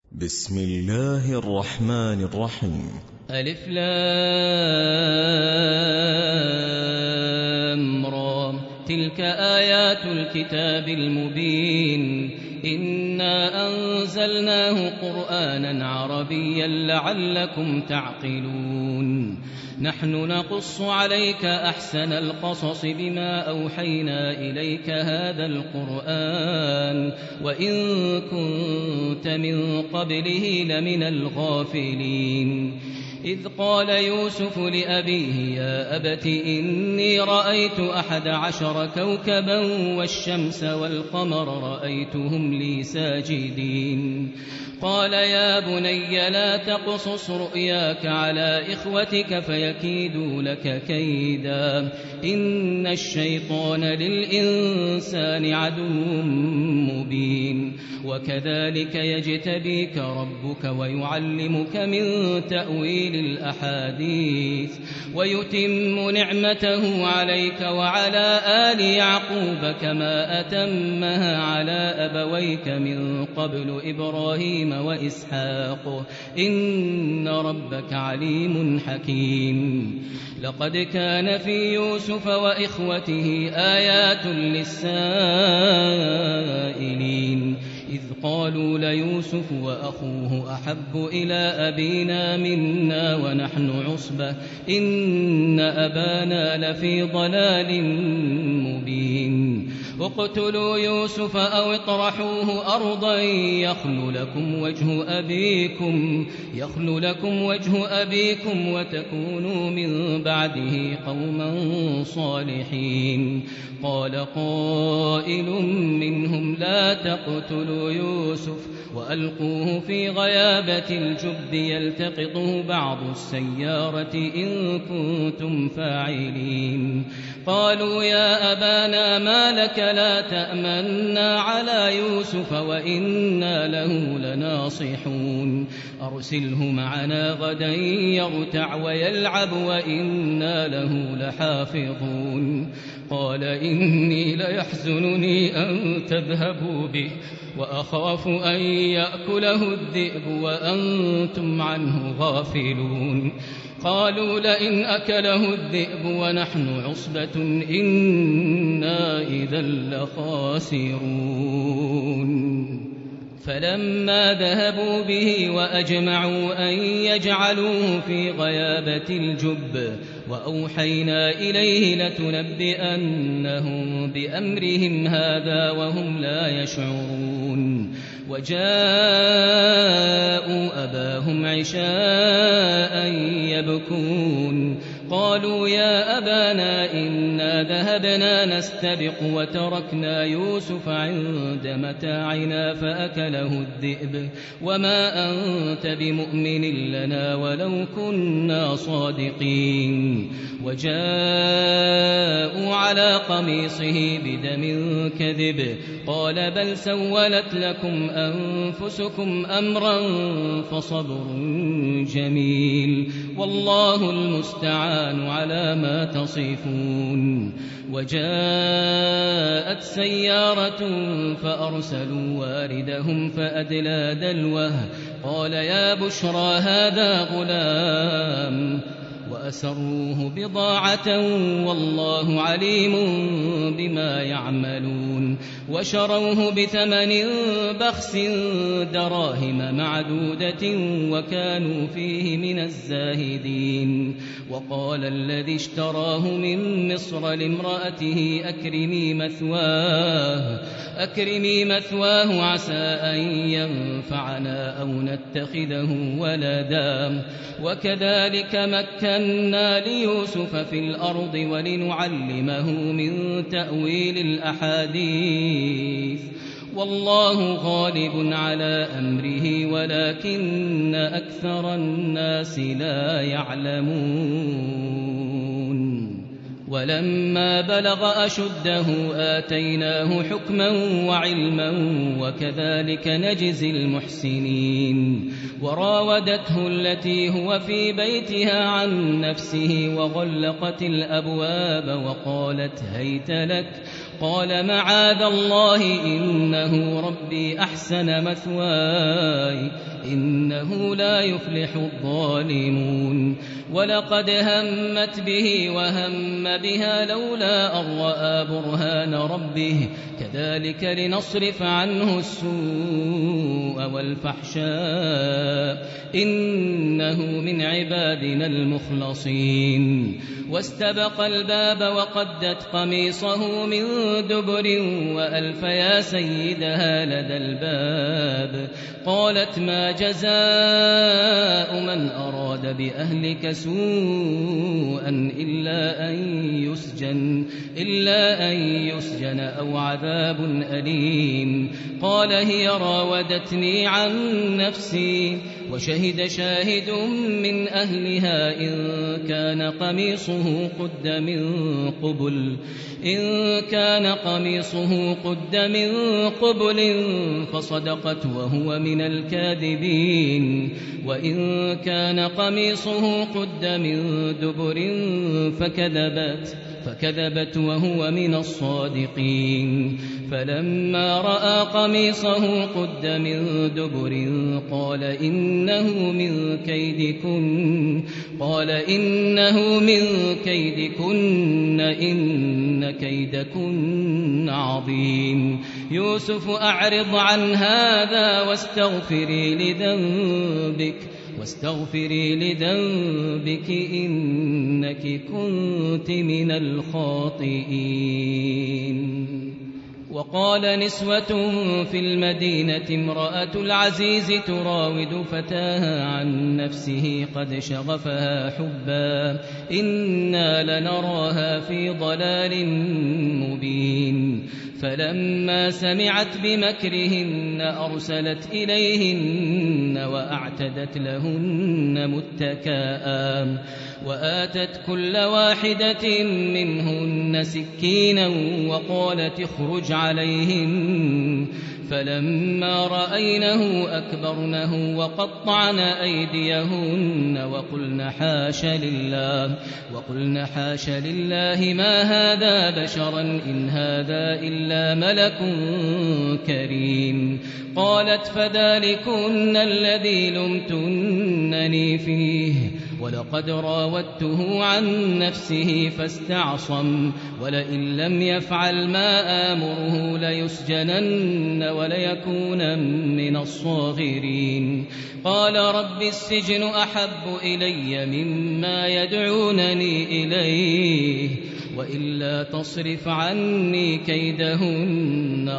بسم الله الرحمن الرحيم. ألف لام را تلك آيات الكتاب المبين إنا أنزلناه قرآنا عربيا لعلكم تعقلون نحن نقص عليك أحسن القصص بما أوحينا إليك هذا القرآن وإن كنت من قبله لمن الغافلين إذ قال يوسف لأبيه يا أبت إني رأيت 11 كوكبا والشمس والقمر رأيتهم لي ساجدين قال يا بني لا تقصص رؤياك على إخوتك فيكيدوا لك كيدا إن الشيطان للإنسان عدو مبين وكذلك يجتبيك ربك ويعلمك من تأويل الأحاديث ويتم نعمته عليك وعلى آل يعقوب كما أتمها على أبويك من قبل إبراهيم وإسحاق إن ربك عليم حكيم لقد كان في يوسف وإخوته آيات للسائلين إذ قالوا ليوسف وأخوه أحب إلى أبينا منا ونحن عصبة إن أبانا لفي ضلال مبين اقتلوا يوسف أو اطرحوه أرضا يخل لكم وجه أبيكم وتكونوا من بعده قوما صالحين قال قائل منهم لا تقتلوا يوسف وألقوه في غيابة الجب يلتقطه بعض السيارة إن كنتم فاعلين قالوا يا أبانا ما لك لا تأمنا على يوسف وإنا له لناصحون أرسله معنا غدا يرتع ويلعب وإنا له لحافظون قال إني ليحزنني أن تذهبوا به وأخاف أن يأكله الذئب وأنتم عنه غافلون قالوا لئن أكله الذئب ونحن عصبة إنا إذا لخاسرون فلما ذهبوا به وأجمعوا أن يجعلوه في غيابة الجب وأوحينا إليه لتنبئنهم بأمرهم هذا وهم لا يشعرون وجاءوا أباهم عشاء يبكون قالوا يا أبانا إنا ذهبنا نستبق وتركنا يوسف عند متاعنا فأكله الذئب وما أنت بمؤمن لنا ولو كنا صادقين وجاءوا على قميصه بدم كذب قال بل سولت لكم أنفسكم أمرا فصبر جميل والله المستعان على ما تصفون وجاءت سيارة فأرسلوا واردهم فأدلى دلوه قال يا بشرى هذا غلام وأسروه بضاعة والله عليم بما يعملون وشروه بثمن بخس دراهم معدودة وكانوا فيه من الزاهدين وقال الذي اشتراه من مصر لامرأته أكرمي مثواه عسى أن ينفعنا أو نتخذه ولدا وكذلك مكنا ليوسف في الأرض ولنعلمه من تأويل الأحاديث والله غالب على أمره ولكن أكثر الناس لا يعلمون ولما بلغ أشده آتيناه حكما وعلما وكذلك نجزي المحسنين وراودته التي هو في بيتها عن نفسه وغلقت الأبواب وقالت هيت لك قال معاذ الله إنه ربي أحسن مثواي إنه لا يفلح الظالمون ولقد همت به وهم بها لولا أن رأى برهان ربه كذلك لنصرف عنه السوء والفحشاء إنه من عبادنا المخلصين واستبق الباب وقدت قميصه من دبر وألف يا سيدها لدى الباب قالت ما جزاء من أراد بأهلك سوءا إلا أن يسجن أو عذاب أليم قال هي راودتني عن نفسي وشهد شاهد من أهلها إن كان قميصه قد من قبل فصدقت وهو من الكاذبين وإن كان قميصه قد من دبر فكذبت وهو من الصادقين فلما رأى قميصه قد من دبر قال إنه من كيدكن إن كيدكن عظيم يوسف أعرض عن هذا واستغفري لذنبك إنك كنت من الخاطئين وقال نسوة في المدينة امرأة العزيز تراود فتاها عن نفسه قد شغفها حبا إنا لنراها في ضلال مبين فلما سمعت بمكرهن أرسلت إليهن وأعتدت لهن متكئا وآتت كل واحدة منهن سكينا وقالت اخرج عليهن فلما رأينه أكبرنه وقطعن أيديهن وقلن حاش لله ما هذا بشرا إن هذا إلا ملك كريم قالت فذلكن الذي لمتنني فيه ولقد راودته عن نفسه فاستعصم ولئن لم يفعل ما آمره ليسجنن وليكون من الصاغرين قال رب السجن أحب إلي مما يدعونني إليه وإلا تصرف عني كيدهن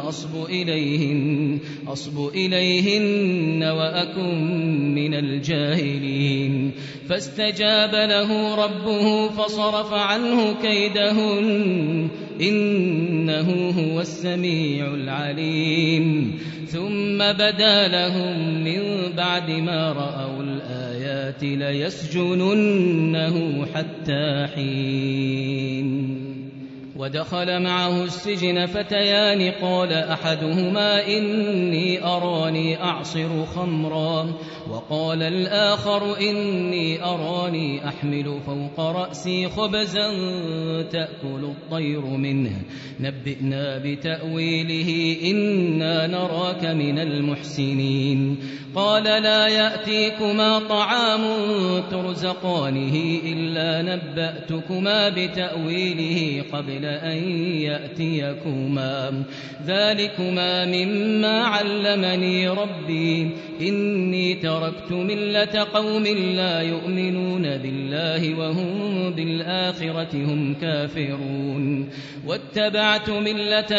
أصب إليهن وأكن من الجاهلين فاستجاب له ربه فصرف عنه كيدهن إنه هو السميع العليم ثم بدا لهم من بعد ما رأوا الآيات ليسجننه حتى حين ودخل معه السجن فتيان قال أحدهما إني أراني أعصر خمرا وقال الآخر إني أراني أحمل فوق رأسي خبزا تأكل الطير منه نبئنا بتأويله إنا نراك من المحسنين قال لا يأتيكما طعام ترزقانه إلا نبأتكما بتأويله قبل أن يأتيكما ذلكما مما علمني ربي إني تركت ملة قوم لا يؤمنون بالله وهم بالآخرة هم كافرون واتبعت ملة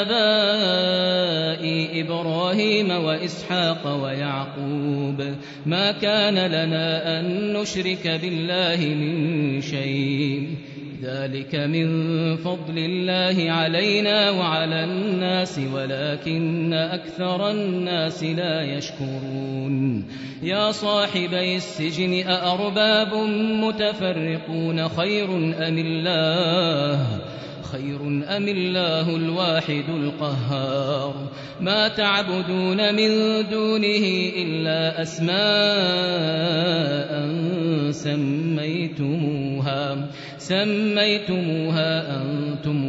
آبائي إبراهيم وإسحاق ويعقوب ما كان لنا أن نشرك بالله من شيء ذلك من فضل الله علينا وعلى الناس ولكن أكثر الناس لا يشكرون يا صاحبي السجن أأرباب متفرقون خير أم الله الواحد القهار ما تعبدون من دونه إلا أسماء سميتموها أنتم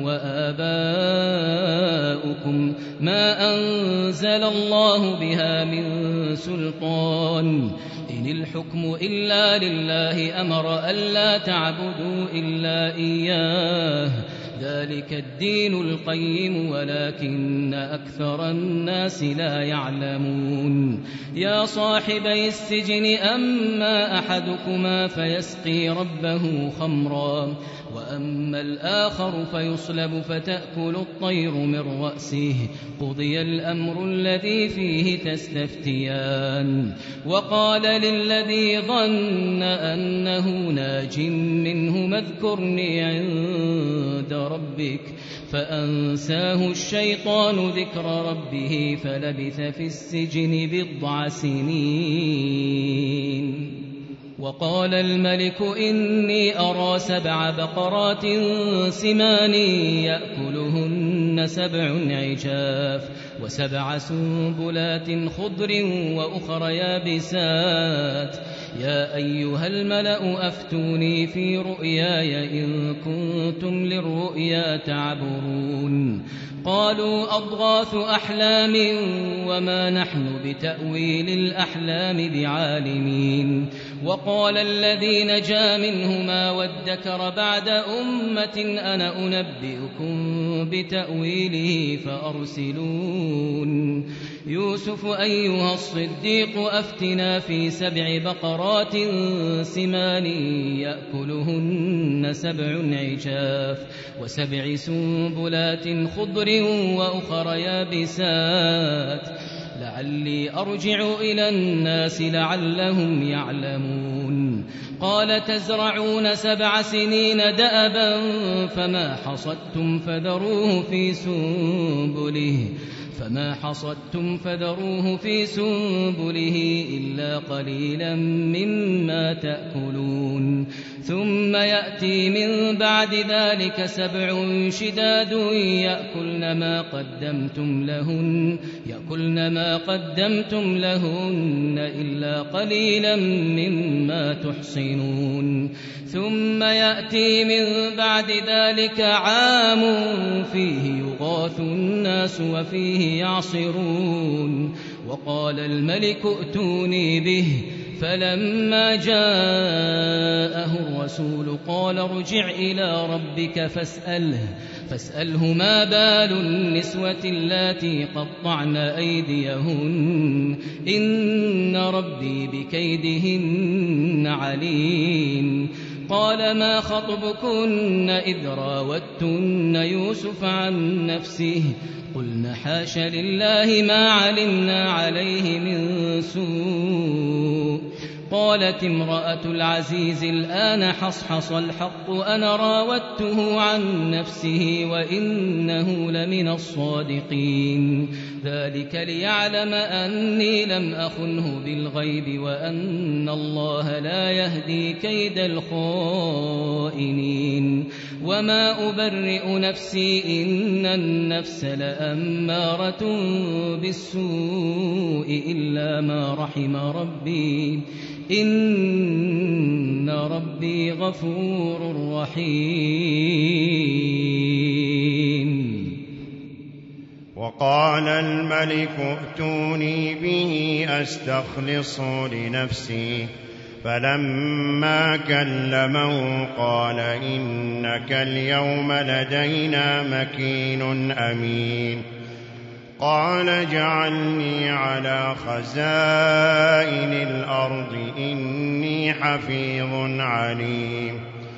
وآباؤكم ما أنزل الله بها من سلطان إن الحكم إلا لله أمر ألا تعبدوا إلا إياه ذلك الدين القيم ولكن أكثر الناس لا يعلمون يا صاحبي السجن أما أحدكما فيسقي ربه خمرا وأما الآخر فيصلب فتأكل الطير من رأسه قضي الأمر الذي فيه تستفتيان وقال للذي ظن أنه ناج منه اذكرني عند ربك فأنساه الشيطان ذكر ربه فلبث في السجن 10 سنين وقال الملك إني أرى 7 بقرات سمان يأكلهن 7 عجاف و7 سنبلات خضر وأخر يابسات يا أيها الملأ أفتوني في رؤياي إن كنتم للرؤيا تعبرون قالوا أضغاث أحلام وما نحن بتأويل الأحلام بعالمين وقال الذي نجا منهما وادكر بعد أمة أنا أنبئكم بتأويله فأرسلون يوسف أيها الصديق أفتنا في 7 بقرات سمان يأكلهن 7 عجاف و7 سنبلات خضر وأخر يابسات لعلي أرجع إلى الناس لعلهم يعلمون قال تزرعون 7 سنين دأبا فما حصدتم فذروه في سنبله إلا قليلا مما تأكلون ثم يأتي من بعد ذلك 7 شداد يأكلن ما قدمتم لهن إلا قليلا مما تحصنون ثم يأتي من بعد ذلك عام فيه يغاث الناس وفيه يعصرون وقال الملك ائتوني به فلما جاءه الرسول قال ارجع إلى ربك فاسأله ما بال النسوة اللاتي قطعن أيديهن إن ربي بكيدهن عليم قال ما خطبكن إذ راوتن يوسف عن نفسه قلن حاش لله ما علمنا عليه من سوء قالت امرأة العزيز الآن حصحص الحق أنا راودته عن نفسه وإنه لمن الصادقين ذلك ليعلم أني لم أخنه بالغيب وأن الله لا يهدي كيد الخائنين وما أبرئ نفسي إن النفس لأمارة بالسوء إلا ما رحم ربي إن ربي غفور رحيم وقال الملك ائتوني به أستخلصه لنفسي فلما كلمه قال إنك اليوم لدينا مكين أمين قال اجعلني على خزائن الأرض إني حفيظ عليم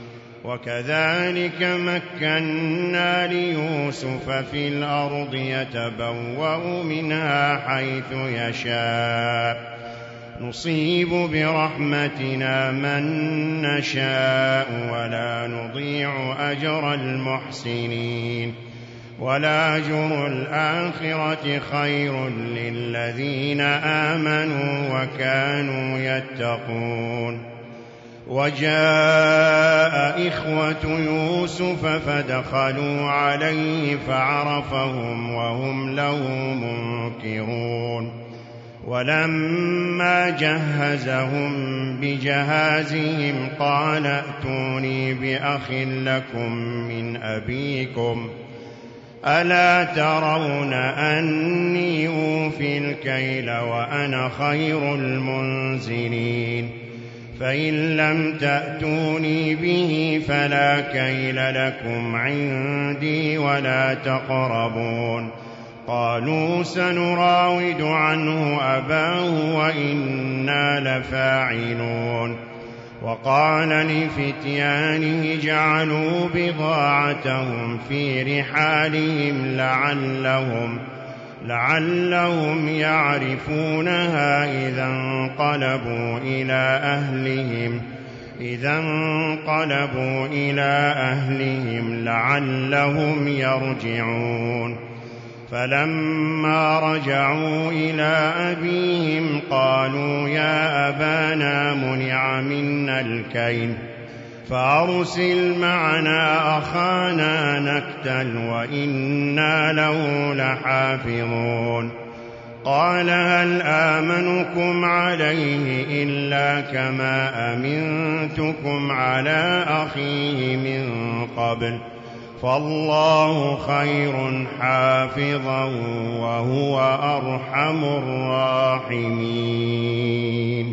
وكذلك مكنا ليوسف في الأرض يتبوأ منها حيث يشاء نصيب برحمتنا من نشاء ولا نضيع أجر المحسنين ولأجر الآخرة خير للذين آمنوا وكانوا يتقون وجاء إخوة يوسف فدخلوا عليه فعرفهم وهم له منكرون ولما جهزهم بجهازهم قال ائتوني بأخ لكم من أبيكم ألا ترون أني أوفي الكيل وأنا خير المنزلين فإن لم تأتوني به فلا كيل لكم عندي ولا تقربون قالوا سنراود عنه أباه وإنا لفاعلون وقال لفتيانه اجعلوا بضاعتهم في رحالهم لعلهم يعرفونها إذا انقلبوا إلى أهلهم لعلهم يرجعون فلما رجعوا إلى أبيهم قالوا يا أبانا منع منا الكيل فأرسل معنا أخانا نكتل وإنا له لحافظون قال هل آمنكم عليه إلا كما أمنتكم على أخيه من قبل فالله خير حافظا وهو أرحم الراحمين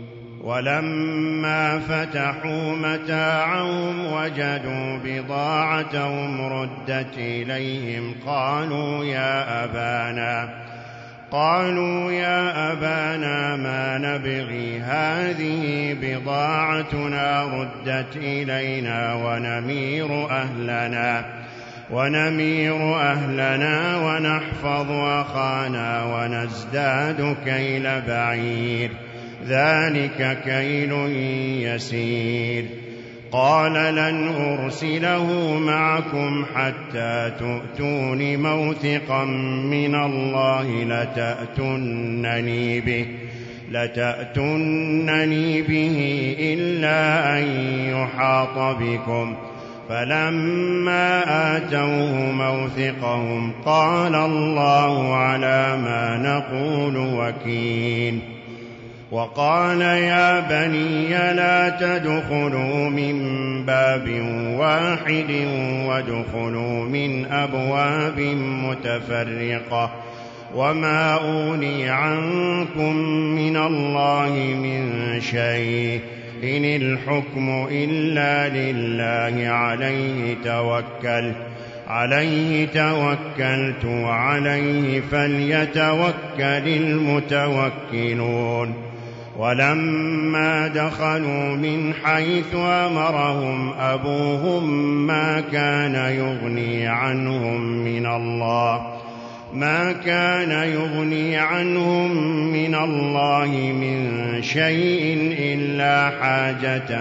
ولما فتحوا متاعهم وجدوا بضاعتهم ردت إليهم قالوا يا أبانا ما نبغي هذه بضاعتنا ردت إلينا ونمير أهلنا ونحفظ أخانا ونزداد كيل بعير ذلك كيل يسير قال لن أرسله معكم حتى تؤتون موثقا من الله لتأتونني به إلا أن يحاط بكم فلما آتوه موثقهم قال الله على ما نقول وكيل وقال يا بني لا تدخلوا من باب واحد وادخلوا من أبواب متفرقة وما أغني عنكم من الله من شيء إن الحكم إلا لله عليه توكلت وعليه فليتوكل المتوكلون ولما دخلوا من حيث أمرهم أبوهم ما كان يغني عنهم من الله من شيء إلا حاجة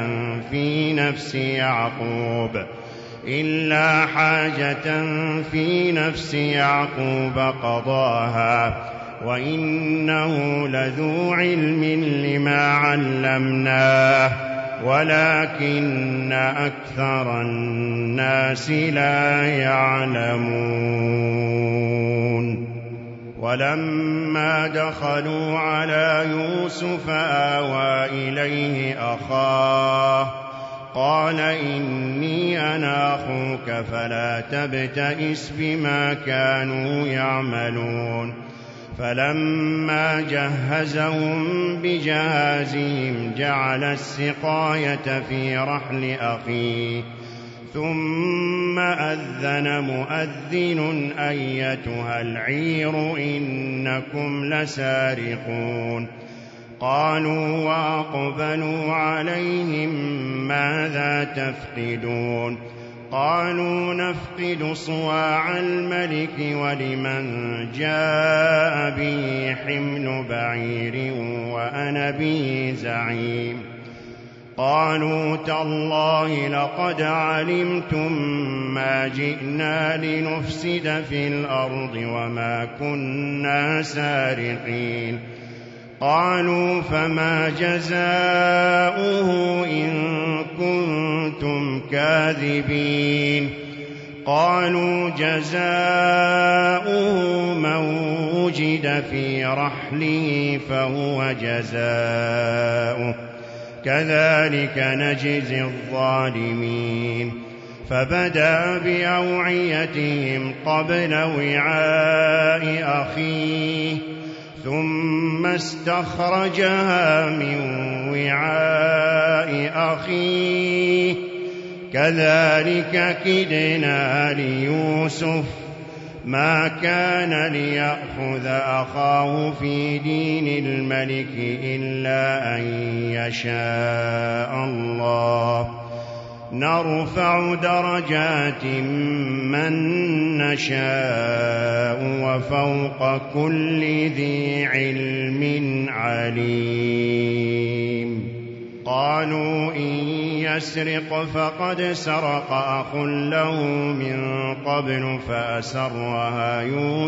في نفس يعقوب قضاها وإنه لذو علم لما علمناه ولكن أكثر الناس لا يعلمون ولما دخلوا على يوسف آوى إليه أخاه قال إني أنا أخوك فلا تبتئس بما كانوا يعملون فلما جهزهم بجهازهم جعل السقاية في رحل أخيه ثم أذن مؤذن أيتها العير إنكم لسارقون قالوا وأقبلوا عليهم ماذا تفقدون قالوا نفقد صواع الملك ولمن جاء به حمل بعير وأنا به زعيم قالوا تالله لقد علمتم ما جئنا لنفسد في الأرض وما كنا سارقين قالوا فما جزاؤه إن كنتم كاذبين قالوا جزاؤه من وجد في رحله فهو جزاؤه كذلك نجزي الظالمين فبدأ بأوعيتهم قبل وعاء أخيه ثم استخرجها من وعاء أخيه كذلك كدنا ليوسف ما كان ليأخذ أخاه في دين الملك إلا أن يشاء الله نرفع درجات من نشاء وفوق كل ذي علم عليم. قالوا إن يسرق فقد سرق أخ له من قبل فأسرها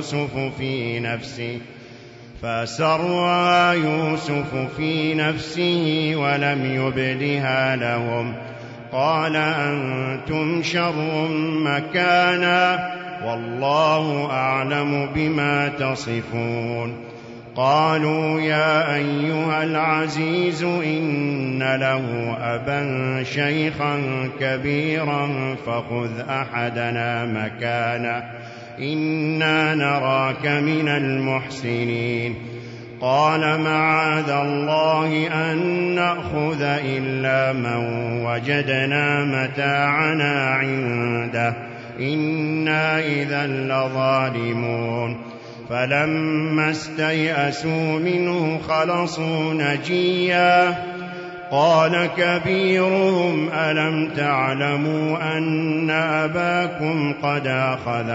يوسف في نفسه ولم يبدها لهم قال أنتم شر مكانا والله أعلم بما تصفون. قالوا يا أيها العزيز إن له أبا شيخا كبيرا فخذ أحدنا مكانه إنا نراك من المحسنين. قال معاذ الله أن نأخذ إلا من وجدنا متاعنا عنده إنا إذا لظالمون. فلما استيئسوا منه خلصوا نجيا قال كبيرهم ألم تعلموا أن أباكم قد أخذ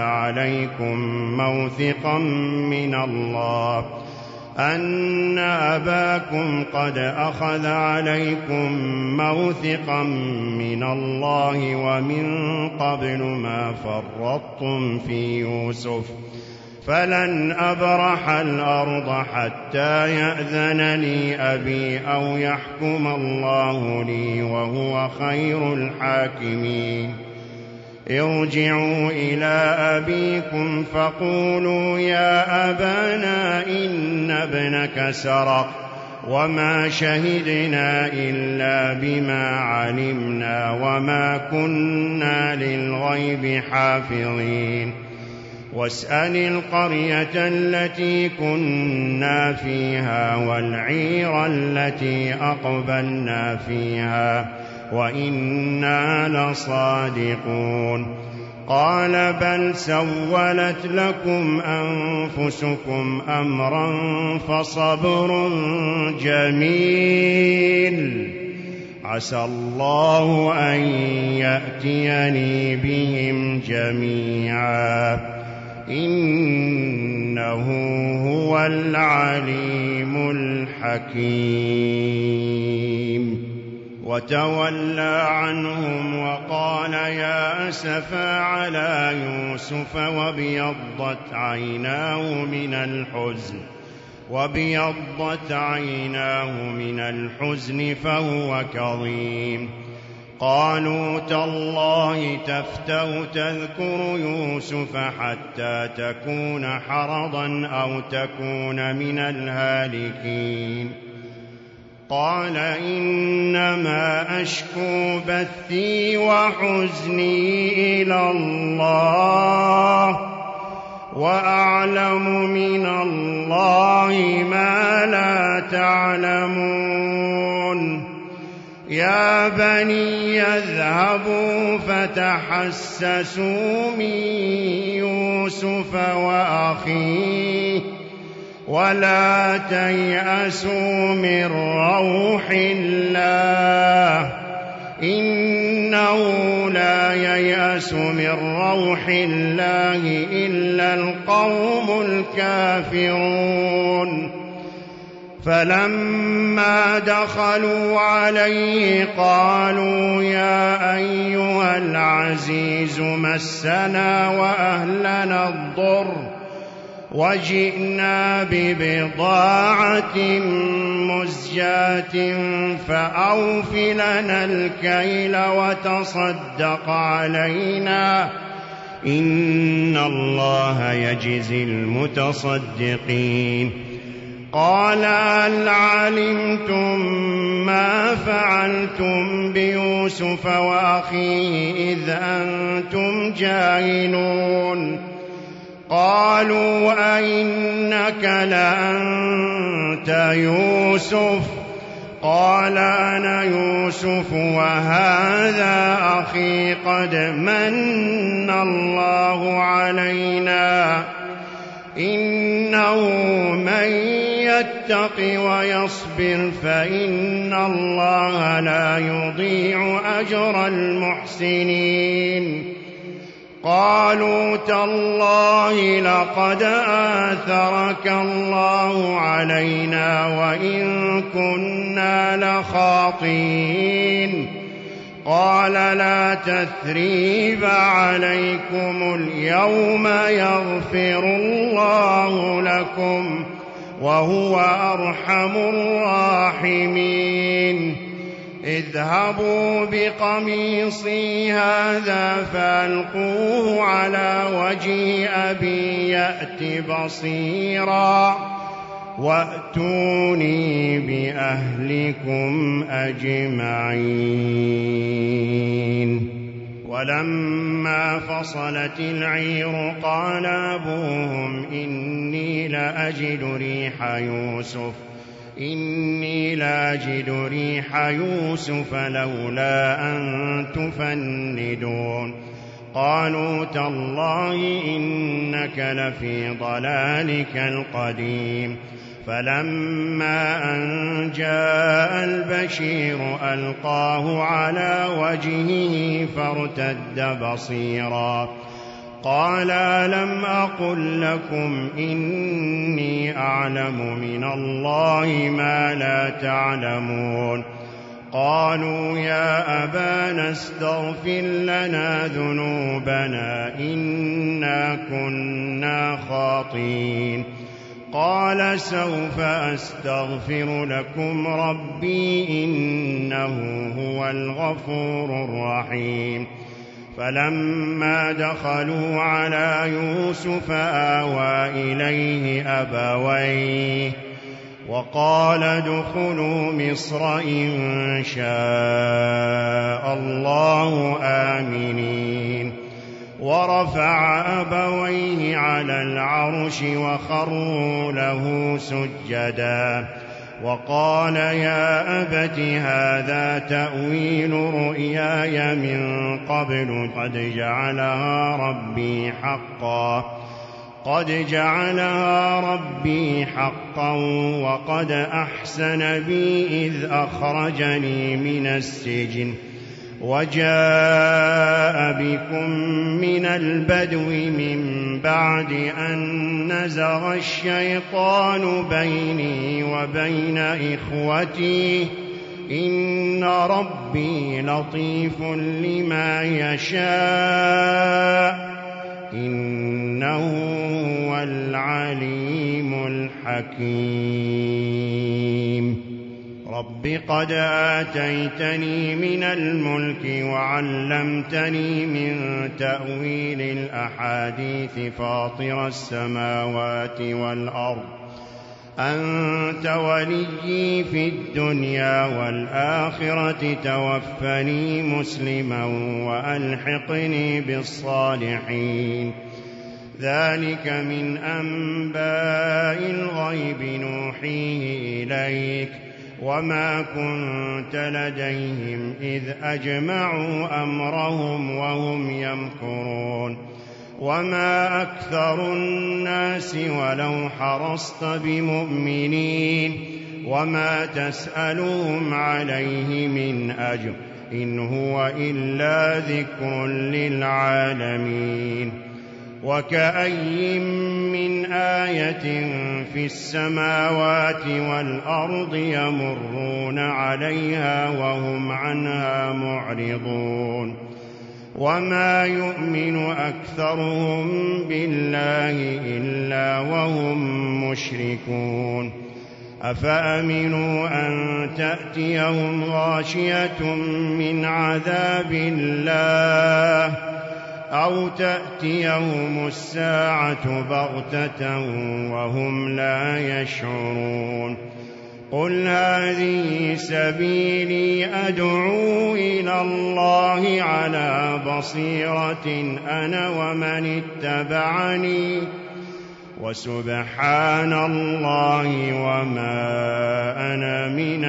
عليكم موثقا من الله ومن قبل ما فرطتم في يوسف فلن أبرح الأرض حتى يأذن لي أبي أو يحكم الله لي وهو خير الحاكمين. ارجعوا إلى أبيكم فقولوا يا أبانا إن ابنك سرق وما شهدنا إلا بما علمنا وما كنا للغيب حافظين. واسأل القرية التي كنا فيها والعير التي أقبلنا فيها وإنا لصادقون. قال بل سولت لكم أنفسكم أمرا فصبر جميل عسى الله أن يأتيني بهم جميعا إنه هو العليم الحكيم. وتولى عنهم وقال يا أسفا على يوسف وابيضت عيناه من الحزن فهو كظيم. قالوا تالله تفتأ تذكر يوسف حتى تكون حرضا أو تكون من الهالكين. قال إنما أشكو بثي وحزني إلى الله وأعلم من الله ما لا تعلمون. يا بني اذهبوا فتحسسوا من يوسف وأخيه ولا تيأسوا من روح الله إنه لا ييأس من روح الله إلا القوم الكافرون. فلما دخلوا عليه قالوا يا أيها العزيز مسنا وأهلنا الضر وجئنا ببضاعة مزجاة فأوف لنا الكيل وتصدق علينا إن الله يجزي المتصدقين. قال هل علمتم ما فعلتم بيوسف يوسف وأخيه إذ أنتم جاهلون قالوا أئنك لأنت يوسف قال أنا يوسف وهذا أخي قد من الله علينا إنه من يتق ويصبر فإن الله لا يضيع أجر المحسنين قالوا تالله لقد آثرك الله علينا وإن كنا لخاطئين قال لا تثريب عليكم اليوم يغفر الله لكم وهو أرحم الراحمين اذهبوا بقميصي هذا فألقوه على وجه أبي يأت بصيرا وأتوني بأهلكم أجمعين ولما فصلت العير قال أبوهم إني لأجد ريح يوسف لولا أن تفندون قالوا تالله إنك لفي ضلالك القديم فلما أن جاء البشير ألقاه على وجهه فارتد بصيرا قال ألم أقل لكم إني أعلم من الله ما لا تعلمون قالوا يا أبانا استغفر لنا ذنوبنا إنا كنا خاطئين قال سوف أستغفر لكم ربي إنه هو الغفور الرحيم فلما دخلوا على يوسف آوى إليه أبويه وقال ادخلوا مصر إن شاء الله آمنين ورفع أبويه على العرش وخروا له سجدا وقال يا أبت هذا تأويل رؤياي من قبل قد جعلها ربي حقا وقد أحسن بي إذ أخرجني من السجن وجاء بكم من البدو من بعد أن نزغ الشيطان بيني وبين إخوتي إن ربي لطيف لما يشاء إنه هو العليم الحكيم رب قد آتيتني من الملك وعلمتني من تأويل الأحاديث فاطر السماوات والأرض أنت وليي في الدنيا والآخرة توفني مسلما وألحقني بالصالحين ذلك من أنباء الغيب نوحيه إليك وما كنت لديهم إذ أجمعوا أمرهم وهم يمكرون وما أكثر الناس ولو حرصت بمؤمنين وما تسألهم عليه من أجر إن هو إلا ذكر للعالمين وكأي من آية في السماوات والأرض يمرون عليها وهم عنها معرضون وما يؤمن أكثرهم بالله إلا وهم مشركون أفأمنوا أن تأتيهم غاشية من عذاب الله أو تأتيهم الساعة بغتة وهم لا يشعرون قل هذه سبيلي أدعو إلى الله على بصيرة أنا ومن اتبعني وسبحان الله وما أنا من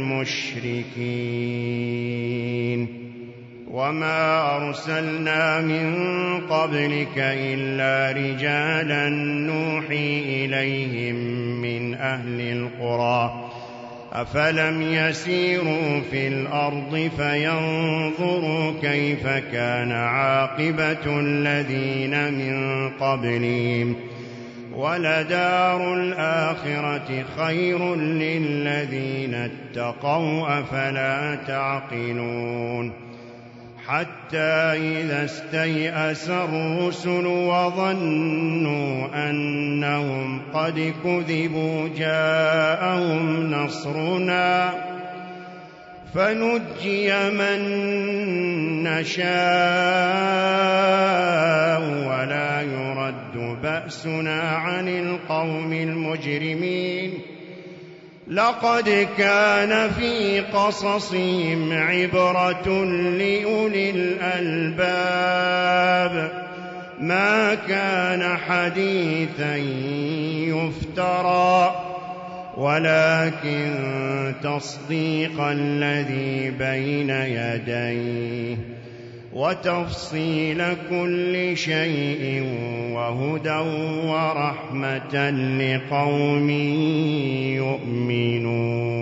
المشركين. وما أرسلنا من قبلك إلا رجالا نوحي إليهم من أهل القرى أفلم يسيروا في الأرض فينظروا كيف كان عاقبة الذين من قبلهم ولدار الآخرة خير للذين اتقوا أفلا تعقلون. حتى إذا استيأس الرسل وظنوا أنهم قد كذبوا جاءهم نصرنا فنجي من نشاء ولا يرد بأسنا عن القوم المجرمين. لقد كان في قصصهم عبرة لأولي الألباب ما كان حديثا يفترى ولكن تصديق الذي بين يديه وتفصيل كل شيء وهدى ورحمة لقوم يؤمنون.